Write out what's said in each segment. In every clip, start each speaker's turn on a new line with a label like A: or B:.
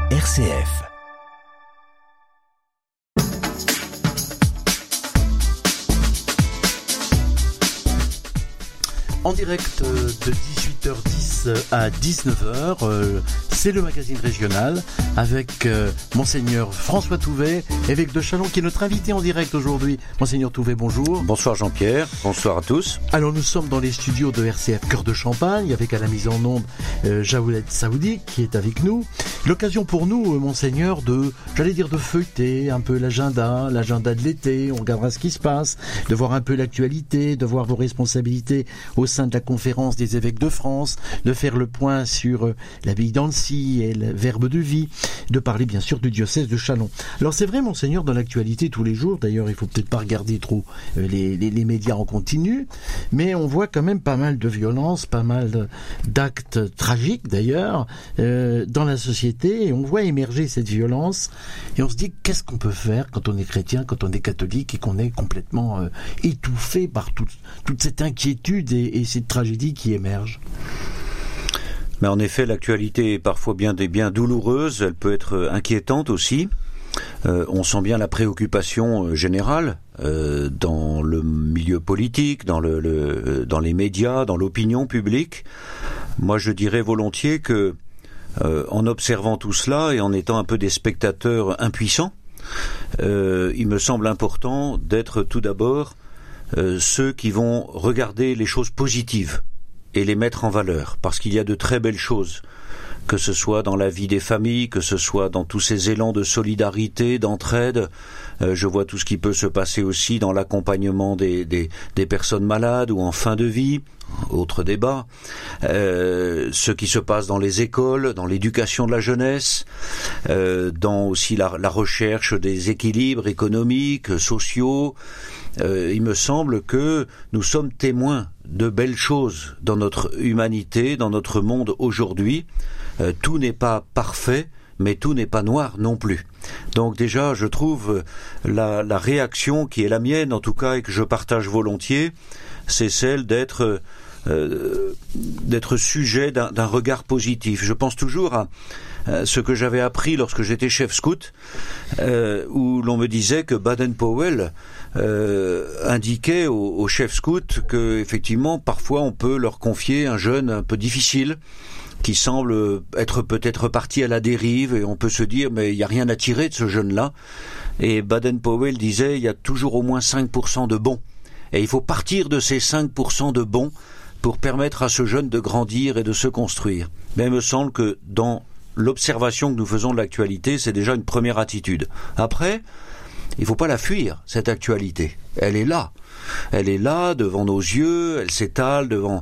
A: RCF. En direct de 18h10 à 19h, c'est le magazine régional avec Monseigneur François Touvet, évêque de Châlons, qui est notre invité en direct aujourd'hui. Monseigneur Touvet, bonjour.
B: Bonsoir Jean-Pierre, bonsoir à tous.
A: Alors nous sommes dans les studios de RCF Cœur de Champagne avec à la mise en onde Jaoulette Saoudi qui est avec nous. L'occasion pour nous, Monseigneur, de feuilleter un peu l'agenda de l'été, on regardera ce qui se passe, de voir un peu l'actualité, de voir vos responsabilités au sein de la conférence des évêques de France, de faire le point sur l'abbaye d'Annecy et le Verbe de vie, de parler bien sûr du diocèse de Châlons. Alors c'est vrai, Monseigneur, dans l'actualité tous les jours, d'ailleurs il faut peut-être pas regarder trop les médias en continu, mais on voit quand même pas mal de violences, pas mal d'actes tragiques d'ailleurs dans la société, et on voit émerger cette violence, et on se dit qu'est-ce qu'on peut faire quand on est chrétien, quand on est catholique, et qu'on est complètement étouffé par toute cette inquiétude et cette tragédie qui émerge.
B: Mais en effet, l'actualité est parfois bien douloureuse, elle peut être inquiétante aussi. On sent bien la préoccupation générale dans le milieu politique, dans les médias, dans l'opinion publique. Moi, je dirais volontiers que, en observant tout cela et en étant un peu des spectateurs impuissants, il me semble important d'être tout d'abord ceux qui vont regarder les choses positives et les mettre en valeur, parce qu'il y a de très belles choses, que ce soit dans la vie des familles, que ce soit dans tous ces élans de solidarité, d'entraide. Je vois tout ce qui peut se passer aussi dans l'accompagnement des personnes malades ou en fin de vie, autre débat. Ce qui se passe dans les écoles, dans l'éducation de la jeunesse, dans aussi la recherche des équilibres économiques, sociaux. Il me semble que nous sommes témoins de belles choses dans notre humanité, dans notre monde aujourd'hui. Tout n'est pas parfait, mais tout n'est pas noir non plus. Donc déjà, je trouve la réaction qui est la mienne, en tout cas, et que je partage volontiers, c'est celle d'être sujet d'un regard positif. Je pense toujours à ce que j'avais appris lorsque j'étais chef scout, où l'on me disait que Baden-Powell indiquait aux chefs scouts que effectivement parfois on peut leur confier un jeune un peu difficile qui semble être peut-être parti à la dérive, et on peut se dire mais il n'y a rien à tirer de ce jeune-là. Et Baden-Powell disait il y a toujours au moins 5% de bons, et il faut partir de ces 5% de bons pour permettre à ce jeune de grandir et de se construire. Mais il me semble que dans l'observation que nous faisons de l'actualité, c'est déjà une première attitude. Après, il ne faut pas la fuir, cette actualité. Elle est là. Elle est là, devant nos yeux, elle s'étale devant...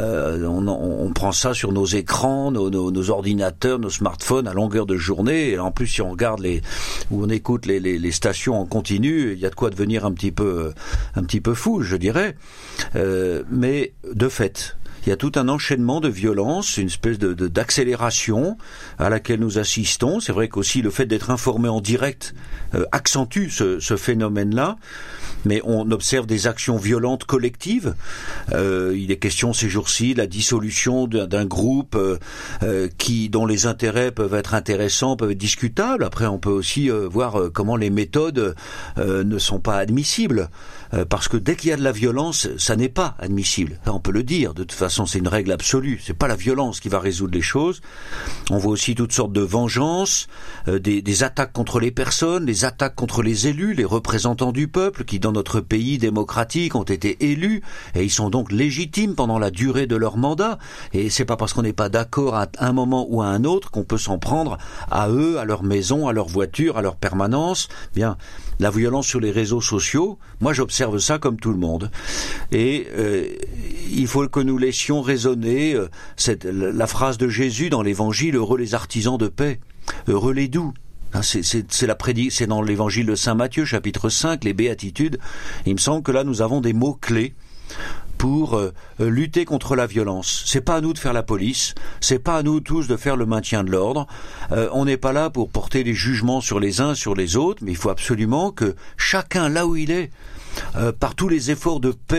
B: on prend ça sur nos écrans, nos ordinateurs, nos smartphones à longueur de journée. Et en plus, si on regarde où on écoute les stations en continu, il y a de quoi devenir un petit peu fou, je dirais. Mais de fait... il y a tout un enchaînement de violences, une espèce d'accélération à laquelle nous assistons. C'est vrai qu'aussi le fait d'être informé en direct accentue ce phénomène-là. Mais on observe des actions violentes collectives. Il est question ces jours-ci de la dissolution d'un groupe dont les intérêts peuvent être intéressants, peuvent être discutables. Après, on peut aussi voir comment les méthodes ne sont pas admissibles. Parce que dès qu'il y a de la violence, ça n'est pas admissible. On peut le dire. De toute façon, c'est une règle absolue. C'est pas la violence qui va résoudre les choses. On voit aussi toutes sortes de vengeances, des attaques contre les personnes, des attaques contre les élus, les représentants du peuple, qui dans notre pays démocratique ont été élus, et ils sont donc légitimes pendant la durée de leur mandat. Et c'est pas parce qu'on n'est pas d'accord à un moment ou à un autre qu'on peut s'en prendre à eux, à leur maison, à leur voiture, à leur permanence. Bien, la violence sur les réseaux sociaux, moi j'observe ça comme tout le monde. Et il faut que nous laissions résonner la phrase de Jésus dans l'Évangile, « Heureux les artisans de paix, heureux les doux ». C'est dans l'Évangile de Saint Matthieu, chapitre 5, les béatitudes. Il me semble que là nous avons des mots-clés pour lutter contre la violence. C'est pas à nous de faire la police, c'est pas à nous tous de faire le maintien de l'ordre. On n'est pas là pour porter des jugements sur les uns, sur les autres, mais il faut absolument que chacun, là où il est, par tous les efforts de paix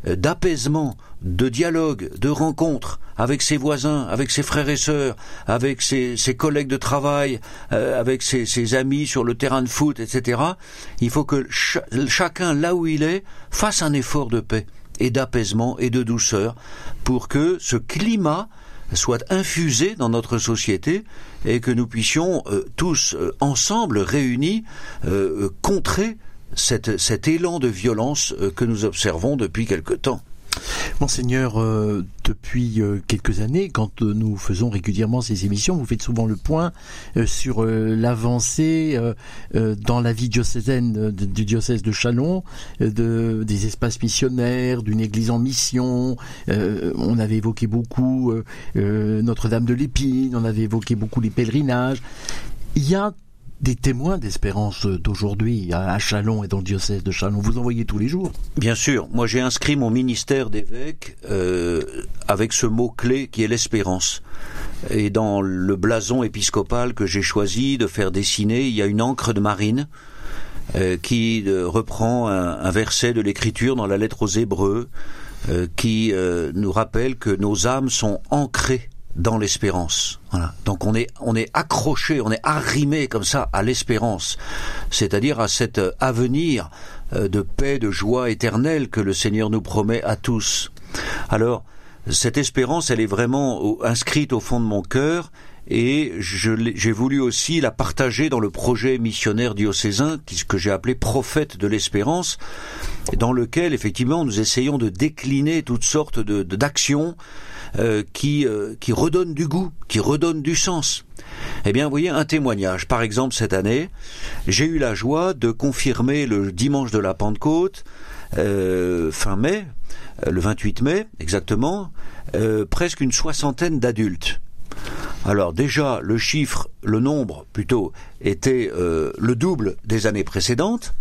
B: d'apaisement, de dialogue, de rencontre avec ses voisins, avec ses frères et sœurs, avec ses collègues de travail, avec ses amis sur le terrain de foot, etc. Il faut que chacun, là où il est, fasse un effort de paix et d'apaisement et de douceur pour que ce climat soit infusé dans notre société et que nous puissions tous ensemble, réunis, contrer cet élan de violence que nous observons depuis quelque temps.
A: Monseigneur, depuis quelques années, quand nous faisons régulièrement ces émissions, vous faites souvent le point sur l'avancée dans la vie diocésaine du diocèse de Châlons, des espaces missionnaires, d'une église en mission. On avait évoqué beaucoup Notre-Dame de l'Épine, on avait évoqué beaucoup les pèlerinages. Il y a des témoins d'espérance d'aujourd'hui à Châlons et dans le diocèse de Châlons. Vous en voyez tous les jours.
B: Bien sûr. Moi, j'ai inscrit mon ministère d'évêque avec ce mot-clé qui est l'espérance. Et dans le blason épiscopal que j'ai choisi de faire dessiner, il y a une ancre de marine qui reprend un verset de l'Écriture dans la lettre aux Hébreux qui nous rappelle que nos âmes sont ancrées dans l'espérance. Voilà. Donc on est accroché, on est arrimé comme ça à l'espérance, c'est-à-dire à cet avenir de paix, de joie éternelle que le Seigneur nous promet à tous. Alors, cette espérance, elle est vraiment inscrite au fond de mon cœur et j'ai voulu aussi la partager dans le projet missionnaire diocésain que j'ai appelé Prophète de l'espérance, dans lequel effectivement nous essayons de décliner toutes sortes d'actions qui redonnent du goût, qui redonnent du sens. Eh bien, vous voyez, un témoignage. Par exemple, cette année, j'ai eu la joie de confirmer le dimanche de la Pentecôte, fin mai, le 28 mai exactement, presque une 60aine d'adultes. Alors déjà, le nombre plutôt, était le double des années précédentes,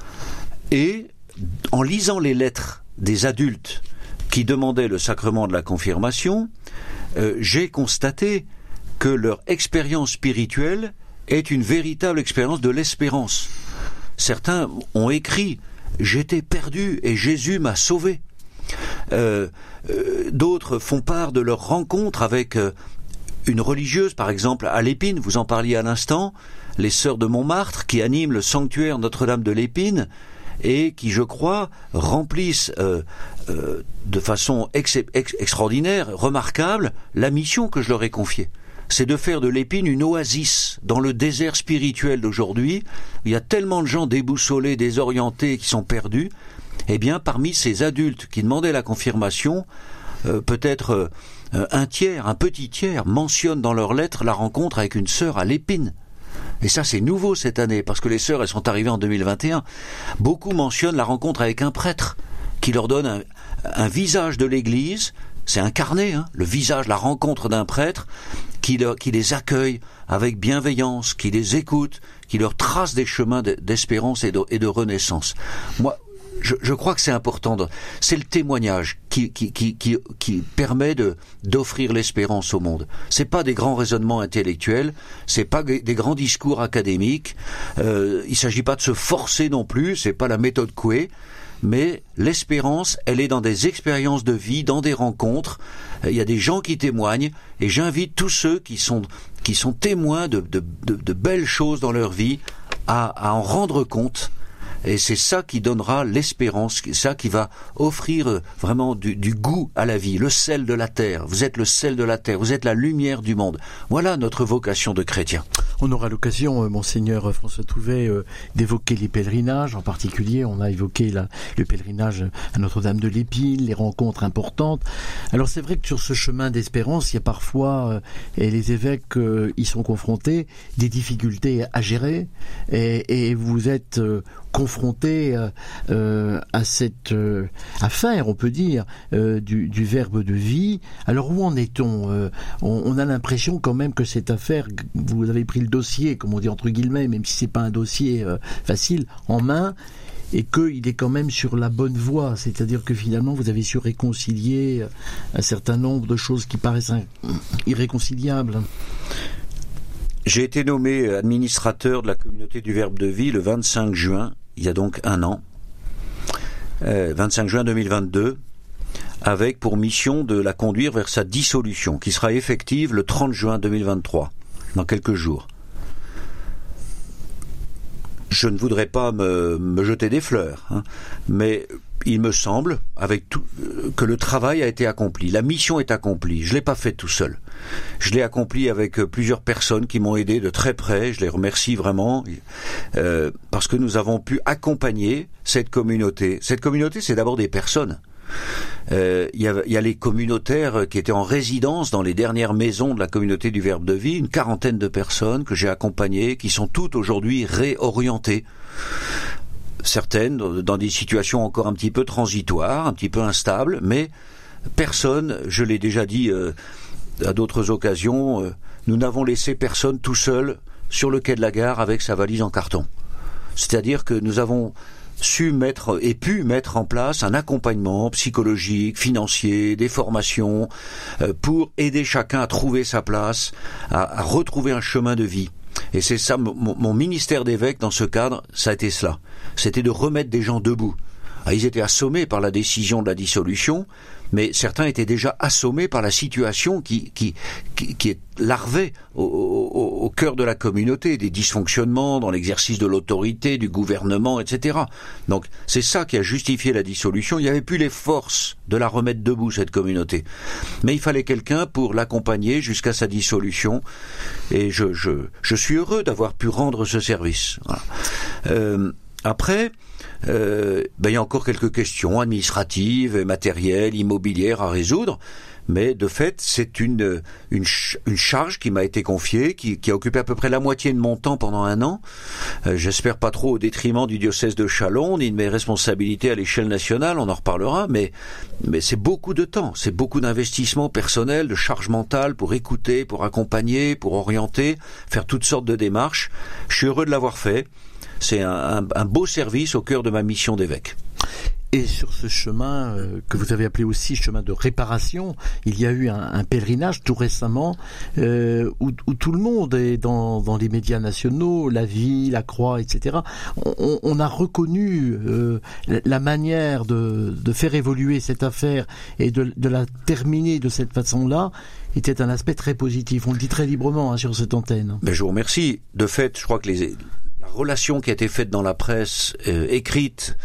B: et en lisant les lettres des adultes qui demandaient le sacrement de la confirmation, j'ai constaté que leur expérience spirituelle est une véritable expérience de l'espérance. Certains ont écrit « J'étais perdu et Jésus m'a sauvé ». D'autres font part de leur rencontre avec une religieuse, par exemple à l'Épine, vous en parliez à l'instant, les sœurs de Montmartre qui animent le sanctuaire Notre-Dame de l'Épine, et qui, je crois, remplissent de façon extraordinaire, remarquable, la mission que je leur ai confiée. C'est de faire de l'Épine une oasis dans le désert spirituel d'aujourd'hui. Il y a tellement de gens déboussolés, désorientés, qui sont perdus. Eh bien, parmi ces adultes qui demandaient la confirmation, peut-être un petit tiers mentionne dans leurs lettres la rencontre avec une sœur à l'Épine. Et ça, c'est nouveau cette année, parce que les sœurs, elles sont arrivées en 2021. Beaucoup mentionnent la rencontre avec un prêtre, qui leur donne un visage de l'Église. C'est incarné, le visage, la rencontre d'un prêtre, qui les accueille avec bienveillance, qui les écoute, qui leur trace des chemins d'espérance et de renaissance. Moi, je crois que c'est important. C'est le témoignage qui permet d'offrir l'espérance au monde. C'est pas des grands raisonnements intellectuels, c'est pas des grands discours académiques. Il s'agit pas de se forcer non plus. C'est pas la méthode Coué. Mais l'espérance, elle est dans des expériences de vie, dans des rencontres. Il y a des gens qui témoignent, et j'invite tous ceux qui sont témoins de belles choses dans leur vie à en rendre compte. Et c'est ça qui donnera l'espérance, ça qui va offrir vraiment du goût à la vie, le sel de la terre. Vous êtes le sel de la terre, vous êtes la lumière du monde. Voilà notre vocation de chrétien.
A: On aura l'occasion, Monseigneur François Touvet, d'évoquer les pèlerinages. En particulier, on a évoqué le pèlerinage à Notre-Dame de l'Épine, les rencontres importantes. Alors c'est vrai que sur ce chemin d'espérance, il y a parfois, et les évêques y sont confrontés, des difficultés à gérer. Et vous êtes confronté à cette affaire, on peut dire, du verbe de vie. Alors où en est-on? On a l'impression quand même que cette affaire, vous avez pris le dossier, comme on dit entre guillemets, même si c'est pas un dossier facile, en main, et qu'il est quand même sur la bonne voie. C'est-à-dire que finalement, vous avez su réconcilier un certain nombre de choses qui paraissent irréconciliables.
B: J'ai été nommé administrateur de la communauté du Verbe de Vie le 25 juin, il y a donc un an, 25 juin 2022, avec pour mission de la conduire vers sa dissolution, qui sera effective le 30 juin 2023, dans quelques jours. Je ne voudrais pas me jeter des fleurs, mais il me semble, avec tout, que le travail a été accompli. La mission est accomplie. Je l'ai pas faite tout seul. Je l'ai accompli avec plusieurs personnes qui m'ont aidé de très près. Je les remercie vraiment parce que nous avons pu accompagner cette communauté. Cette communauté, c'est d'abord des personnes. Il y a les communautaires qui étaient en résidence dans les dernières maisons de la communauté du Verbe de Vie, une 40aine de personnes que j'ai accompagnées, qui sont toutes aujourd'hui réorientées. Certaines dans des situations encore un petit peu transitoires, un petit peu instables, mais personne, je l'ai déjà dit à d'autres occasions, nous n'avons laissé personne tout seul sur le quai de la gare avec sa valise en carton. C'est-à-dire que nous avons pu mettre en place un accompagnement psychologique, financier, des formations, pour aider chacun à trouver sa place, à retrouver un chemin de vie. Et c'est ça, mon ministère d'évêque dans ce cadre, ça a été cela. C'était de remettre des gens debout. Ils étaient assommés par la décision de la dissolution, mais certains étaient déjà assommés par la situation qui est larvée au cœur de la communauté, des dysfonctionnements dans l'exercice de l'autorité, du gouvernement, etc. Donc c'est ça qui a justifié la dissolution. Il n'y avait plus les forces de la remettre debout, cette communauté. Mais il fallait quelqu'un pour l'accompagner jusqu'à sa dissolution. Et je suis heureux d'avoir pu rendre ce service. Voilà. Après, il y a encore quelques questions administratives, matérielles, immobilières à résoudre, mais de fait, c'est une charge qui m'a été confiée, qui a occupé à peu près la moitié de mon temps pendant 1 an. J'espère pas trop au détriment du diocèse de Châlons, ni de mes responsabilités à l'échelle nationale, on en reparlera, mais c'est beaucoup de temps, c'est beaucoup d'investissement personnel, de charge mentale pour écouter, pour accompagner, pour orienter, faire toutes sortes de démarches. Je suis heureux de l'avoir fait. C'est un beau service au cœur de ma mission d'évêque.
A: Et sur ce chemin que vous avez appelé aussi chemin de réparation, il y a eu un pèlerinage tout récemment où tout le monde est dans les médias nationaux, La Vie, La Croix, etc. On a reconnu la manière de faire évoluer cette affaire et de la terminer de cette façon-là était un aspect très positif. On le dit très librement sur cette antenne.
B: Mais je vous remercie. De fait, je crois que la relation qui a été faite dans la presse écrite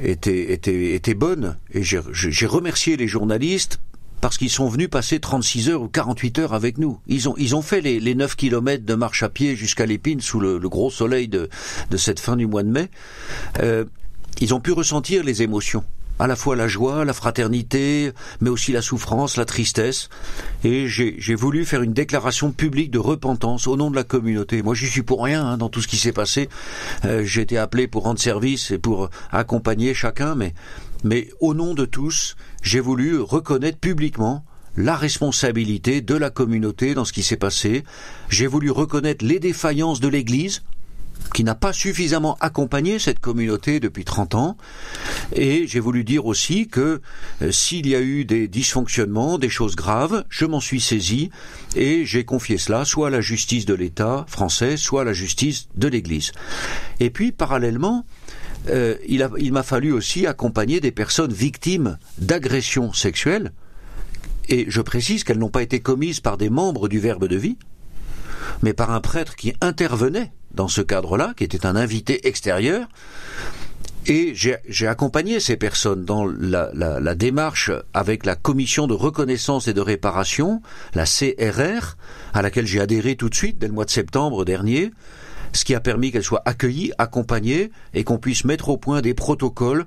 B: était bonne, et j'ai remercié les journalistes parce qu'ils sont venus passer 36 heures ou 48 heures avec nous. Ils ont fait les 9 kilomètres de marche à pied jusqu'à l'Épine sous le gros soleil de cette fin du mois de mai. Ils ont pu ressentir les émotions, à la fois la joie, la fraternité, mais aussi la souffrance, la tristesse. Et j'ai voulu faire une déclaration publique de repentance au nom de la communauté. Moi, j'y suis pour rien dans tout ce qui s'est passé. J'ai été appelé pour rendre service et pour accompagner chacun, mais au nom de tous, j'ai voulu reconnaître publiquement la responsabilité de la communauté dans ce qui s'est passé. J'ai voulu reconnaître les défaillances de l'Église, qui n'a pas suffisamment accompagné cette communauté depuis 30 ans. Et j'ai voulu dire aussi que s'il y a eu des dysfonctionnements, des choses graves, je m'en suis saisi et j'ai confié cela soit à la justice de l'État français, soit à la justice de l'Église. Et puis, parallèlement, il m'a fallu aussi accompagner des personnes victimes d'agressions sexuelles. Et je précise qu'elles n'ont pas été commises par des membres du Verbe de Vie, mais par un prêtre qui intervenait dans ce cadre-là, qui était un invité extérieur. Et j'ai accompagné ces personnes dans la démarche avec la commission de reconnaissance et de réparation, la CRR, à laquelle j'ai adhéré tout de suite dès le mois de septembre dernier, ce qui a permis qu'elle soit accueillie, accompagnée, et qu'on puisse mettre au point des protocoles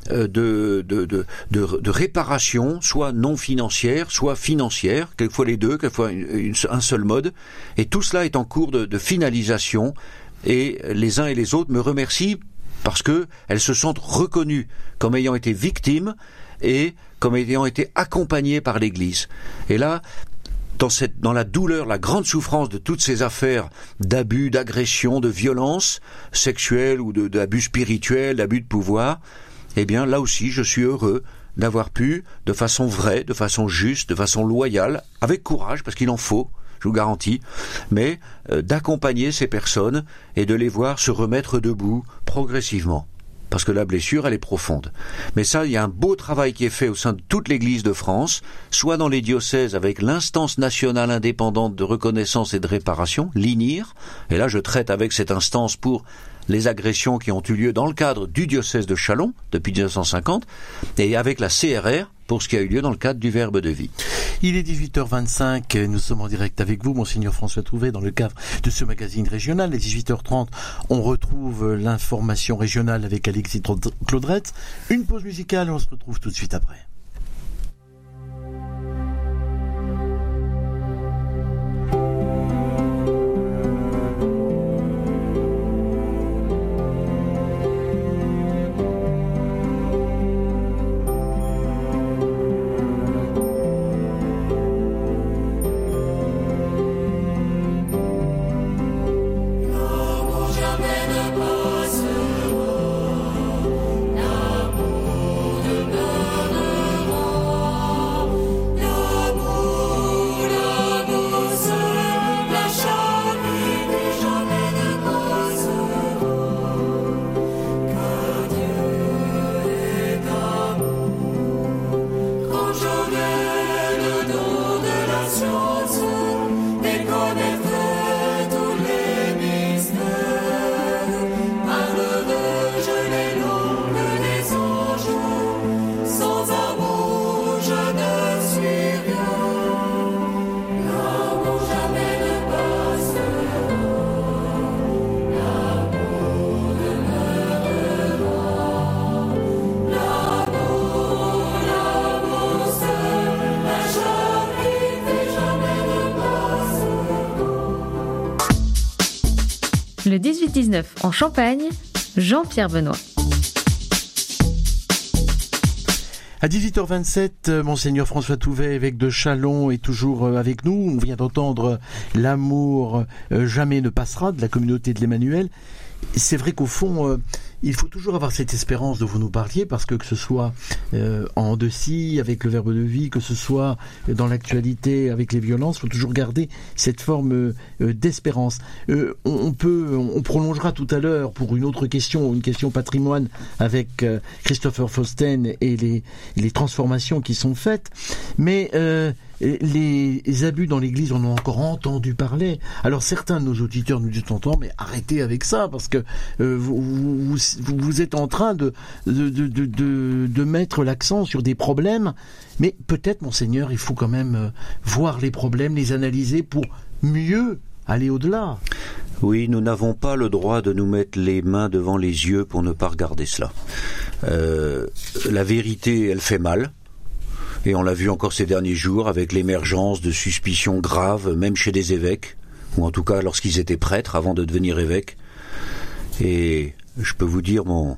B: de réparation, soit non financière, soit financière, quelquefois les deux, quelquefois un seul mode. Et tout cela est en cours de finalisation, et les uns et les autres me remercient parce que elles se sentent reconnues comme ayant été victimes et comme ayant été accompagnées par l'Église. Et là, dans la douleur, la grande souffrance de toutes ces affaires d'abus, d'agression, de violence sexuelle ou d'abus spirituels, d'abus de pouvoir, eh bien là aussi je suis heureux d'avoir pu, de façon vraie, de façon juste, de façon loyale, avec courage, parce qu'il en faut, je vous garantis, mais d'accompagner ces personnes et de les voir se remettre debout progressivement. parce que la blessure, elle est profonde. Mais ça, il y a un beau travail qui est fait au sein de toute l'Église de France, soit dans les diocèses avec l'instance nationale indépendante de reconnaissance et de réparation, l'INIR, et là je traite avec cette instance pour les agressions qui ont eu lieu dans le cadre du diocèse de Châlons depuis 1950, et avec la CRR pour ce qui a eu lieu dans le cadre du Verbe de vie.
A: Il est 18h25, nous sommes en direct avec vous, Monseigneur François Touvet, dans le cadre de ce magazine régional. À 18h30, on retrouve l'information régionale avec Alexis Claudrette. Une pause musicale et on se retrouve tout de suite après.
C: Le 18-19 en Champagne, Jean-Pierre Benoît.
A: À 18h27, Monseigneur François Touvet, évêque de Châlons, est toujours avec nous. On vient d'entendre l'amour jamais ne passera de la communauté de l'Emmanuel. C'est vrai qu'au fond, il faut toujours avoir cette espérance dont vous nous parliez, parce que ce soit en Decy, avec le Verbe de vie, que ce soit dans l'actualité, avec les violences, il faut toujours garder cette forme d'espérance. On prolongera tout à l'heure pour une autre question, une question patrimoine, avec Christopher Fausten et les transformations qui sont faites. Mais les abus dans l'Église, on en a encore entendu parler. Alors certains de nos auditeurs nous disent mais arrêtez avec ça, parce que vous êtes en train de mettre l'accent sur des problèmes. Mais peut-être, Monseigneur, il faut quand même voir les problèmes, les analyser pour mieux aller au-delà.
B: Oui, nous n'avons pas le droit de nous mettre les mains devant les yeux pour ne pas regarder cela. La vérité, elle fait mal. Et on l'a vu encore ces derniers jours avec l'émergence de suspicions graves, même chez des évêques, ou en tout cas lorsqu'ils étaient prêtres avant de devenir évêques. Et je peux vous dire mon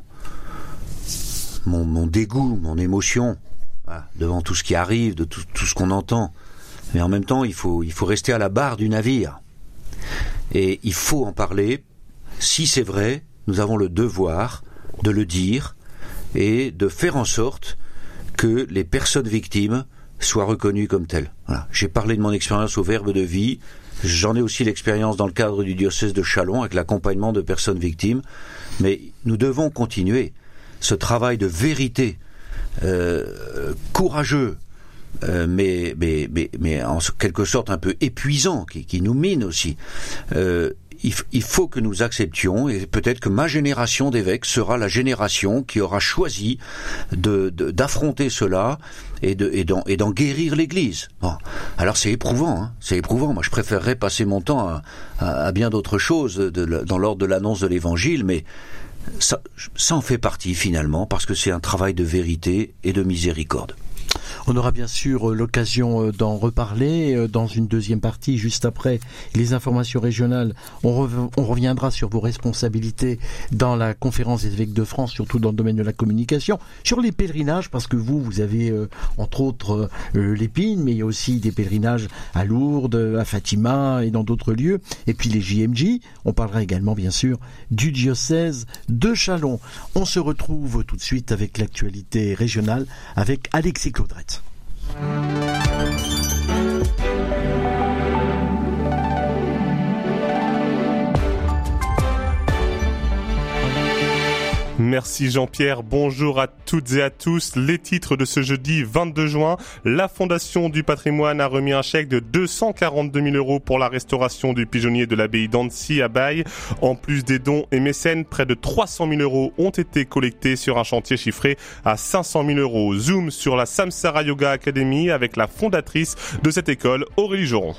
B: dégoût, mon émotion devant tout ce qui arrive, de tout ce qu'on entend. Mais en même temps, il faut rester à la barre du navire. Et il faut en parler. Si c'est vrai, nous avons le devoir de le dire et de faire en sorte que les personnes victimes soient reconnues comme telles. Voilà. J'ai parlé de mon expérience au Verbe de vie. J'en ai aussi l'expérience dans le cadre du diocèse de Châlons avec l'accompagnement de personnes victimes. Mais nous devons continuer ce travail de vérité courageux, mais en quelque sorte un peu épuisant, qui nous mine aussi. Il faut que nous acceptions, et peut-être que ma génération d'évêques sera la génération qui aura choisi d'affronter cela et d'en guérir l'Église. Bon. Alors c'est éprouvant, hein, c'est éprouvant. Moi je préférerais passer mon temps à bien d'autres choses dans l'ordre de l'annonce de l'Évangile, mais ça en fait partie finalement, parce que c'est un travail de vérité et de miséricorde.
A: On aura bien sûr l'occasion d'en reparler dans une deuxième partie, juste après les informations régionales. On reviendra sur vos responsabilités dans la conférence des évêques de France, surtout dans le domaine de la communication, sur les pèlerinages, parce que vous avez entre autres l'Épine, mais il y a aussi des pèlerinages à Lourdes, à Fatima et dans d'autres lieux, et puis les JMJ. On parlera également bien sûr du diocèse de Châlons. On se retrouve tout de suite avec l'actualité régionale avec Alexis Claudrette.
D: Merci Jean-Pierre, bonjour à toutes et à tous. Les titres de ce jeudi 22 juin, la Fondation du patrimoine a remis un chèque de 242 000 € pour la restauration du pigeonnier de l'abbaye d'Annecy à Baye. En plus des dons et mécènes, près de 300 000 € ont été collectés sur un chantier chiffré à 500 000 €. Zoom sur la Samsara Yoga Academy avec la fondatrice de cette école, Aurélie Joron.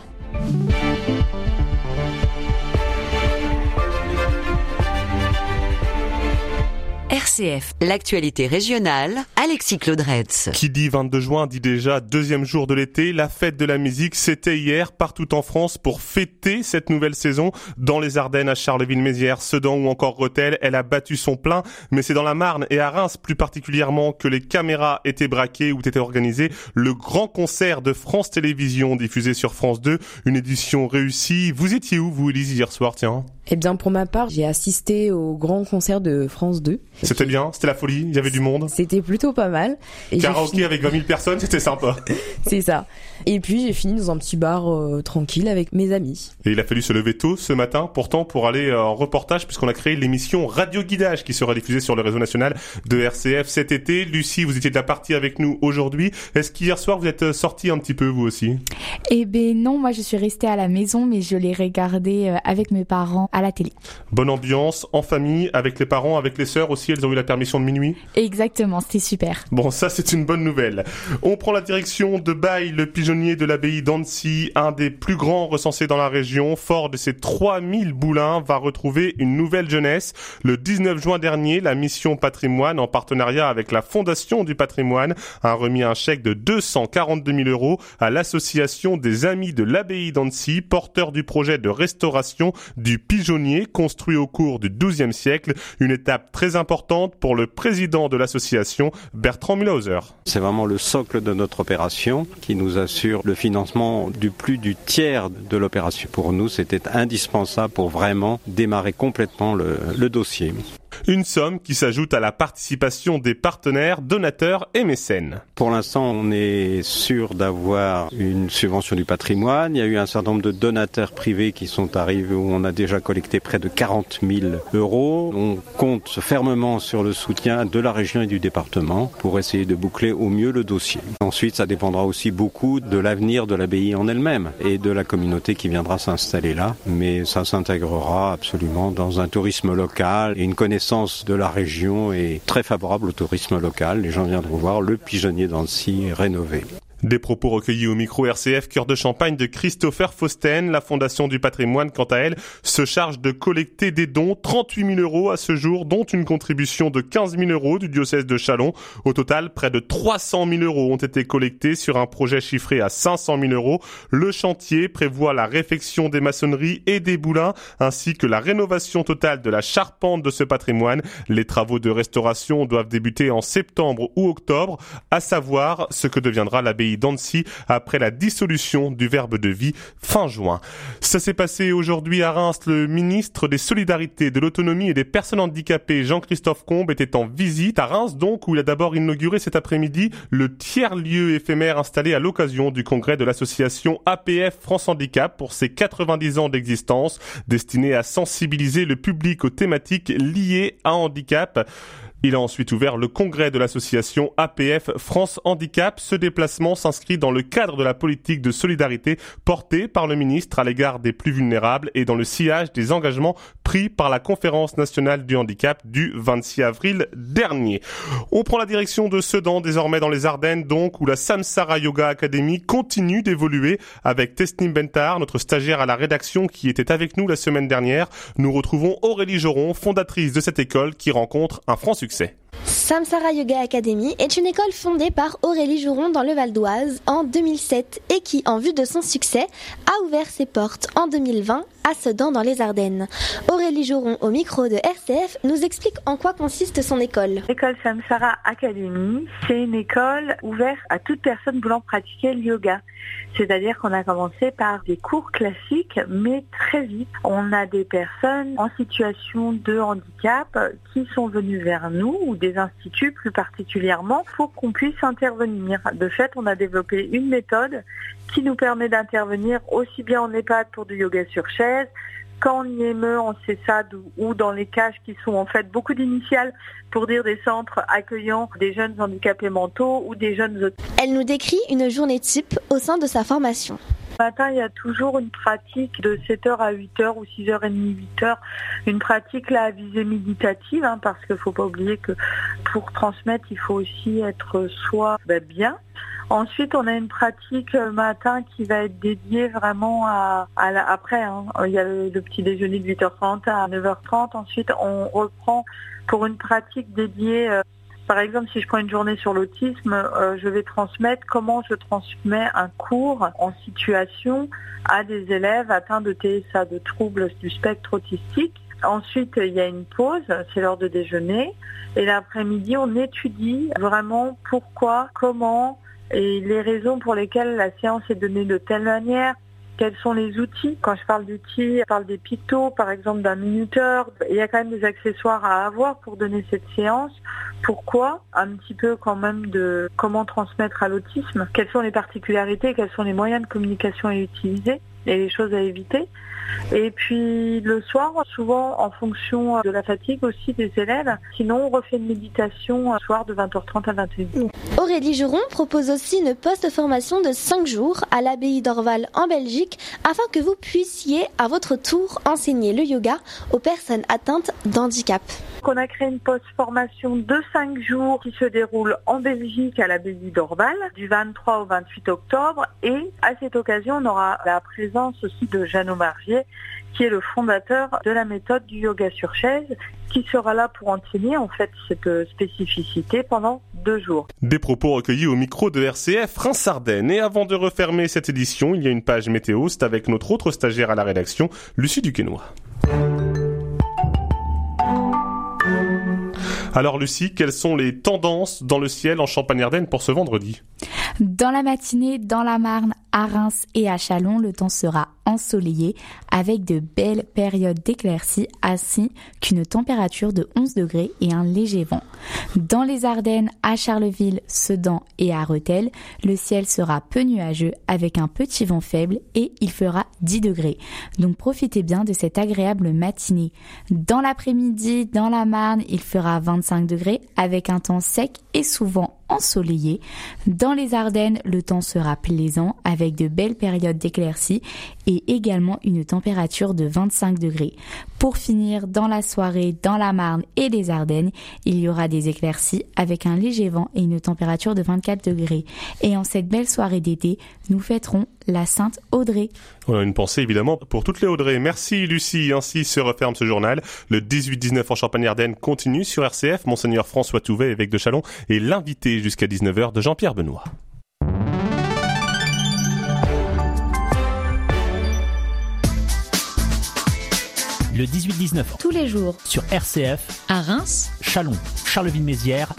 E: RCF, l'actualité régionale, Alexis Claudretz.
D: Qui dit 22 juin dit déjà deuxième jour de l'été. La fête de la musique, c'était hier partout en France pour fêter cette nouvelle saison. Dans les Ardennes, à Charleville-Mézières, Sedan ou encore Rethel, elle a battu son plein. Mais c'est dans la Marne et à Reims plus particulièrement que les caméras étaient braquées ou étaient organisées. Le grand concert de France Télévisions diffusé sur France 2, une édition réussie. Vous étiez où, vous, Élise, hier soir, tiens ?
F: Eh bien, pour ma part, j'ai assisté au grand concert de France 2.
D: C'était bien, c'était la folie, il y avait du monde.
F: C'était plutôt pas mal. Et
D: karaoké avec 20 000 personnes, c'était sympa.
F: C'est ça. Et puis j'ai fini dans un petit bar tranquille avec mes amis.
D: Et il a fallu se lever tôt ce matin, pourtant, pour aller en reportage, puisqu'on a créé l'émission Radio Guidage qui sera diffusée sur le réseau national de RCF cet été. Lucie, vous étiez de la partie avec nous aujourd'hui. Est-ce qu'hier soir, vous êtes sortie un petit peu, vous aussi ?
G: Eh ben non, moi je suis restée à la maison, mais je l'ai regardé avec mes parents à la télé.
D: Bonne ambiance, en famille, avec les parents, avec les sœurs aussi, elles ont eu la permission de minuit ?
G: Exactement, c'était super.
D: Bon, ça c'est une bonne nouvelle. On prend la direction de Baye, le pigeonnier de l'abbaye d'Annecy, un des plus grands recensés dans la région. Fort de ses 3000 boulins, va retrouver une nouvelle jeunesse. Le 19 juin dernier, la mission patrimoine, en partenariat avec la Fondation du patrimoine, a remis un chèque de 242 000 € à l'association des Amis de l'abbaye d'Annecy, porteur du projet de restauration du pigeonnier construit au cours du XIIe siècle. Une étape très importante pour le président de l'association, Bertrand Mühlhauser.
H: C'est vraiment le socle de notre opération qui nous assure le financement du plus du tiers de l'opération. Pour nous, c'était indispensable pour vraiment démarrer complètement le dossier.
D: Une somme qui s'ajoute à la participation des partenaires, donateurs et mécènes.
H: Pour l'instant, on est sûr d'avoir une subvention du patrimoine. Il y a eu un certain nombre de donateurs privés qui sont arrivés où on a déjà collecté près de 40 000 €. On compte fermement sur le soutien de la région et du département pour essayer de boucler au mieux le dossier. Ensuite, ça dépendra aussi beaucoup de l'avenir de l'abbaye en elle-même et de la communauté qui viendra s'installer là. Mais ça s'intégrera absolument dans un tourisme local et une connaissance de la région est très favorable au tourisme local. Les gens viendront voir le pigeonnier d'Annecy rénové.
D: Des propos recueillis au micro RCF Cœur de Champagne de Christopher Fausten. La Fondation du patrimoine, quant à elle, se charge de collecter des dons, 38 000 € à ce jour, dont une contribution de 15 000 € du diocèse de Châlons. Au total, près de 300 000 € ont été collectés sur un projet chiffré à 500 000 €. Le chantier prévoit la réfection des maçonneries et des boulins, ainsi que la rénovation totale de la charpente de ce patrimoine. Les travaux de restauration doivent débuter en septembre ou octobre, à savoir ce que deviendra l'abbaye d'Annecy après la dissolution du Verbe de Vie fin juin. Ça s'est passé aujourd'hui à Reims. Le ministre des Solidarités, de l'Autonomie et des Personnes handicapées, Jean-Christophe Combe, était en visite à Reims, donc, où il a d'abord inauguré cet après-midi le tiers-lieu éphémère installé à l'occasion du congrès de l'association APF France Handicap pour ses 90 ans d'existence, destiné à sensibiliser le public aux thématiques liées à handicap. Il a ensuite ouvert le congrès de l'association APF France Handicap. Ce déplacement s'inscrit dans le cadre de la politique de solidarité portée par le ministre à l'égard des plus vulnérables et dans le sillage des engagements pris par la Conférence nationale du handicap du 26 avril dernier. On prend la direction de Sedan, désormais dans les Ardennes, donc, où la Samsara Yoga Academy continue d'évoluer avec Tesnim Bentar, notre stagiaire à la rédaction qui était avec nous la semaine dernière. Nous retrouvons Aurélie Joron, fondatrice de cette école qui rencontre un franc succès.
I: Samsara Yoga Academy est une école fondée par Aurélie Joron dans le Val d'Oise en 2007 et qui, en vue de son succès, a ouvert ses portes en 2020 à Sedan dans les Ardennes. Aurélie Joron, au micro de RCF, nous explique en quoi consiste son école.
J: L'école Samsara Academy, c'est une école ouverte à toute personne voulant pratiquer le yoga. C'est-à-dire qu'on a commencé par des cours classiques, mais très vite, on a des personnes en situation de handicap qui sont venues vers nous, ou des instituts plus particulièrement, pour qu'on puisse intervenir. De fait, on a développé une méthode qui nous permet d'intervenir aussi bien en EHPAD pour du yoga sur chaise Quand on y émeut en CESAD ou dans les cages qui sont en fait beaucoup d'initiales pour dire des centres accueillant des jeunes handicapés mentaux ou des jeunes autistes.
I: Elle nous décrit une journée type au sein de sa formation.
J: Le matin, il y a toujours une pratique de 7h à 8h ou 6h30, 8h. Une pratique là à visée méditative, parce qu'il ne faut pas oublier que pour transmettre, il faut aussi être soi bien. Ensuite, on a une pratique le matin qui va être dédiée vraiment après. Il y a le petit déjeuner de 8h30 à 9h30. Ensuite, on reprend pour une pratique dédiée. Par exemple, si je prends une journée sur l'autisme, je vais transmettre comment je transmets un cours en situation à des élèves atteints de TSA, de troubles du spectre autistique. Ensuite, il y a une pause, c'est l'heure de déjeuner. Et l'après-midi, on étudie vraiment pourquoi, comment et les raisons pour lesquelles la séance est donnée de telle manière. Quels sont les outils? Quand je parle d'outils, je parle des pictos, par exemple d'un minuteur. Il y a quand même des accessoires à avoir pour donner cette séance. Pourquoi? Un petit peu quand même de comment transmettre à l'autisme. Quelles sont les particularités, quels sont les moyens de communication à utiliser et les choses à éviter. Et puis le soir, souvent en fonction de la fatigue aussi des élèves. Sinon, on refait une méditation le soir de 20h30 à 21h.
I: Aurélie Juron propose aussi une post-formation de 5 jours à l'abbaye d'Orval en Belgique afin que vous puissiez à votre tour enseigner le yoga aux personnes atteintes d'handicap.
J: On a créé une post-formation de 5 jours qui se déroule en Belgique à l'abbaye d'Orval du 23 au 28 octobre. Et à cette occasion, on aura la présence aussi de Jeannot Margier, qui est le fondateur de la méthode du yoga sur chaise, qui sera là pour enseigner en fait cette spécificité pendant 2 jours.
D: Des propos recueillis au micro de RCF Reims-Ardennes. Et avant de refermer cette édition, il y a une page météo, c'est avec notre autre stagiaire à la rédaction, Lucie Duquesnoy. Alors Lucie, quelles sont les tendances dans le ciel en Champagne-Ardenne pour ce vendredi?
G: Dans la matinée, dans la Marne, à Reims et à Châlons, le temps sera ensoleillé avec de belles périodes d'éclaircies ainsi qu'une température de 11 degrés et un léger vent. Dans les Ardennes, à Charleville, Sedan et à Rethel, le ciel sera peu nuageux avec un petit vent faible et il fera 10 degrés. Donc profitez bien de cette agréable matinée. Dans l'après-midi, dans la Marne, il fera 25 degrés avec un temps sec et souvent ensoleillé. Dans les Ardennes, le temps sera plaisant avec de belles périodes d'éclaircies et également une température de 25 degrés. Pour finir, dans la soirée, dans la Marne et les Ardennes, il y aura des éclaircies avec un léger vent et une température de 24 degrés. Et en cette belle soirée d'été, nous fêterons la Sainte Audrey.
D: On a une pensée évidemment pour toutes les Audrey. Merci Lucie, ainsi se referme ce journal. Le 18-19 en Champagne-Ardenne continue sur RCF. Monseigneur François Touvet, évêque de Châlons, est l'invité jusqu'à 19h de Jean-Pierre Benoît.
K: Le 18-19
C: Tous les jours
K: sur RCF,
C: à Reims,
K: Châlons, Charleville-Mézières.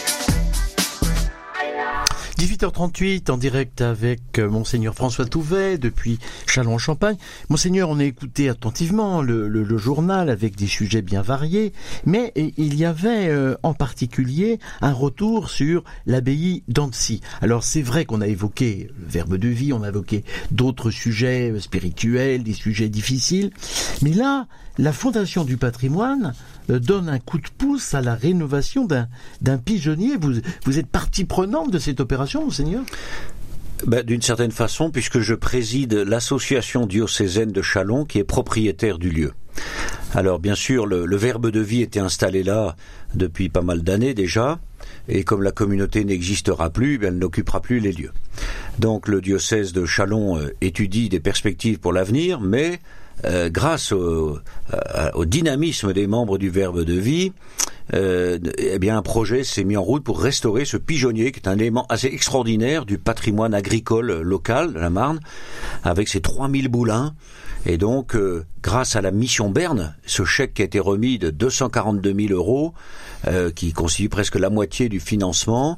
A: 18h38 en direct avec Monseigneur François Touvet depuis Châlons-en-Champagne. Monseigneur, on a écouté attentivement le journal avec des sujets bien variés, mais il y avait en particulier un retour sur l'abbaye d'Annecy. Alors c'est vrai qu'on a évoqué le Verbe de vie, on a évoqué d'autres sujets spirituels, des sujets difficiles, mais là, la Fondation du patrimoine donne un coup de pouce à la rénovation d'un pigeonnier. Vous êtes partie prenante de cette opération, Monseigneur ?
B: D'une certaine façon, puisque je préside l'association diocésaine de Châlons qui est propriétaire du lieu. Alors bien sûr, le Verbe de vie était installé là depuis pas mal d'années déjà, et comme la communauté n'existera plus, elle n'occupera plus les lieux. Donc le diocèse de Châlons étudie des perspectives pour l'avenir, mais grâce au dynamisme des membres du Verbe de vie, un projet s'est mis en route pour restaurer ce pigeonnier qui est un élément assez extraordinaire du patrimoine agricole local de la Marne, avec ses 3000 boulins. Et donc, grâce à la mission Berne, ce chèque qui a été remis de 242 000 €, qui constitue presque la moitié du financement,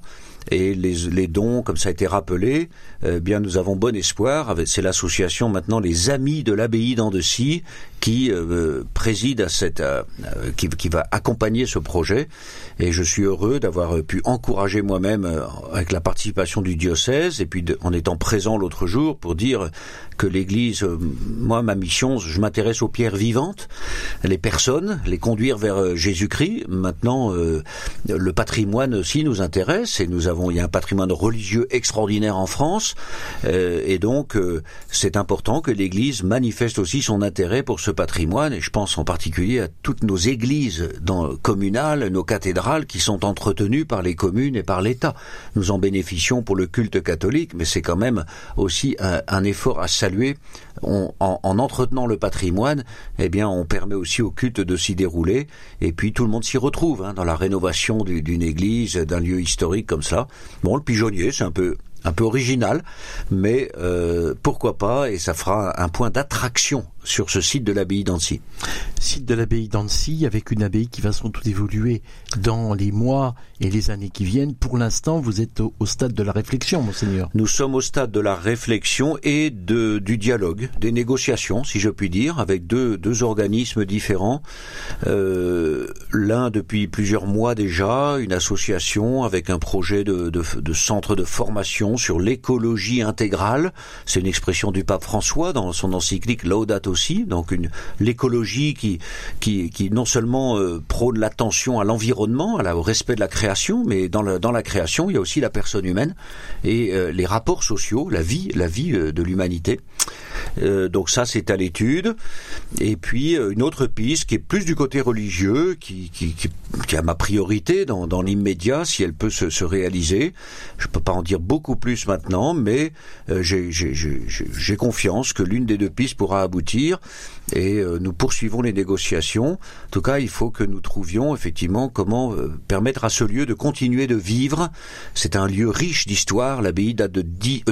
B: Et les dons, comme ça a été rappelé, bien nous avons bon espoir. C'est l'association maintenant les Amis de l'Abbaye d'Andecy qui préside à qui va accompagner ce projet. Et je suis heureux d'avoir pu encourager moi-même avec la participation du diocèse et puis en étant présent l'autre jour pour dire que l'Église, moi ma mission, je m'intéresse aux pierres vivantes, les personnes, les conduire vers Jésus-Christ. Maintenant, le patrimoine aussi nous intéresse et il y a un patrimoine religieux extraordinaire en France et donc c'est important que l'Église manifeste aussi son intérêt pour ce patrimoine et je pense en particulier à toutes nos églises communales, nos cathédrales qui sont entretenues par les communes et par l'État. Nous en bénéficions pour le culte catholique, mais c'est quand même aussi un effort à saluer. En entretenant le patrimoine, eh bien, on permet aussi au culte de s'y dérouler et puis tout le monde s'y retrouve dans la rénovation d'une église, d'un lieu historique comme ça. Bon, le pigeonnier, c'est un peu original, mais pourquoi pas, et ça fera un point d'attraction sur ce site de l'abbaye d'Annecy.
A: Site de l'abbaye d'Annecy, avec une abbaye qui va sans doute évoluer dans les mois et les années qui viennent. Pour l'instant, vous êtes au stade de la réflexion, monseigneur.
B: Nous sommes au stade de la réflexion et du dialogue, des négociations, si je puis dire, avec deux organismes différents. L'un depuis plusieurs mois déjà, une association avec un projet de centre de formation sur l'écologie intégrale. C'est une expression du pape François dans son encyclique Laudato Si, donc l'écologie qui non seulement prône l'attention à l'environnement, au respect de la création, mais dans la création, il y a aussi la personne humaine et les rapports sociaux, la vie de l'humanité. Donc ça, c'est à l'étude. Et puis une autre piste qui est plus du côté religieux, qui a ma priorité dans l'immédiat, si elle peut se réaliser. Je peux pas en dire beaucoup plus maintenant, mais j'ai confiance que l'une des deux pistes pourra aboutir. Et nous poursuivons les négociations. En tout cas, il faut que nous trouvions effectivement comment permettre à ce lieu de continuer de vivre. C'est un lieu riche d'histoire. L'abbaye date de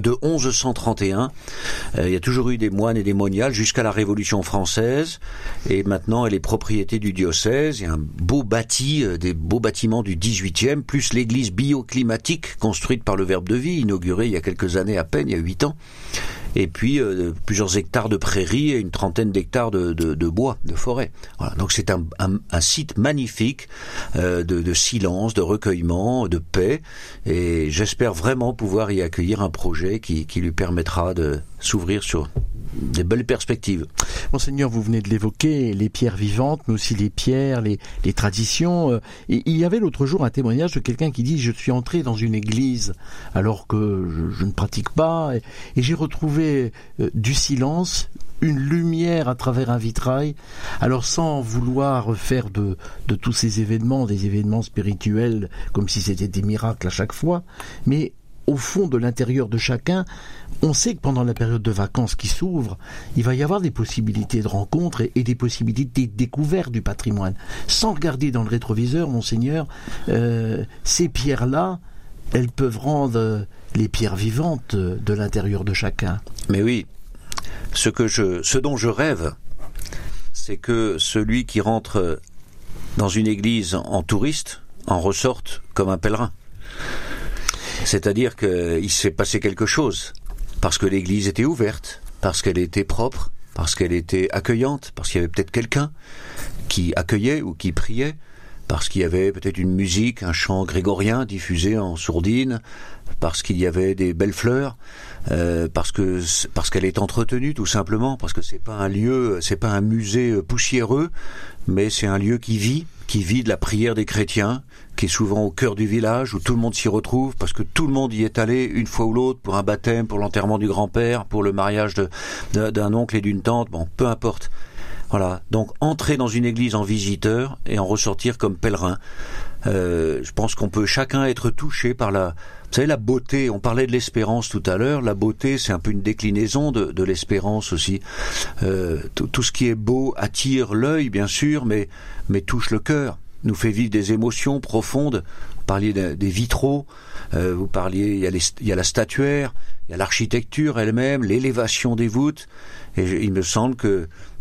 B: 1131. Il y a toujours eu des moines et des moniales jusqu'à la Révolution française. Et maintenant, elle est propriété du diocèse. Il y a un beau bâti, des beaux bâtiments du 18e, plus l'église bioclimatique construite par le Verbe de Vie, inaugurée il y a quelques années à peine, il y a 8 ans. Et puis plusieurs hectares de prairies et une trentaine d'hectares de bois, de forêt. Voilà. Donc c'est un site magnifique de silence, de recueillement, de paix. Et j'espère vraiment pouvoir y accueillir un projet qui lui permettra de s'ouvrir sur des belles perspectives.
A: Monseigneur, vous venez de l'évoquer, les pierres vivantes, mais aussi les pierres, les traditions. Et il y avait l'autre jour un témoignage de quelqu'un qui dit « Je suis entré dans une église alors que je ne pratique pas et j'ai retrouvé du silence, une lumière à travers un vitrail. » Alors sans vouloir faire de tous ces événements, des événements spirituels, comme si c'était des miracles à chaque fois, mais au fond de l'intérieur de chacun, on sait que pendant la période de vacances qui s'ouvre, il va y avoir des possibilités de rencontres et des possibilités de découverte du patrimoine. Sans regarder dans le rétroviseur, monseigneur, ces pierres-là, elles peuvent rendre les pierres vivantes de l'intérieur de chacun.
B: Mais oui, ce dont je rêve, c'est que celui qui rentre dans une église en touriste en ressorte comme un pèlerin. C'est-à-dire qu'il s'est passé quelque chose, parce que l'église était ouverte, parce qu'elle était propre, parce qu'elle était accueillante, parce qu'il y avait peut-être quelqu'un qui accueillait ou qui priait, parce qu'il y avait peut-être une musique, un chant grégorien diffusé en sourdine, parce qu'il y avait des belles fleurs, parce qu'elle est entretenue tout simplement, parce que c'est pas un lieu, c'est pas un musée poussiéreux, mais c'est un lieu qui vit de la prière des chrétiens, qui est souvent au cœur du village, où tout le monde s'y retrouve, parce que tout le monde y est allé une fois ou l'autre, pour un baptême, pour l'enterrement du grand-père, pour le mariage d'un oncle et d'une tante, bon, peu importe. Voilà, donc entrer dans une église en visiteur et en ressortir comme pèlerin. Je pense qu'on peut chacun être touché par vous savez, la beauté. On parlait de l'espérance tout à l'heure. La beauté, c'est un peu une déclinaison de l'espérance aussi. Tout ce qui est beau attire l'œil, bien sûr, mais touche le cœur, nous fait vivre des émotions profondes. Vous parliez des vitraux, vous parliez, il y a la statuaire, il y a l'architecture elle-même, l'élévation des voûtes. Et il me semble que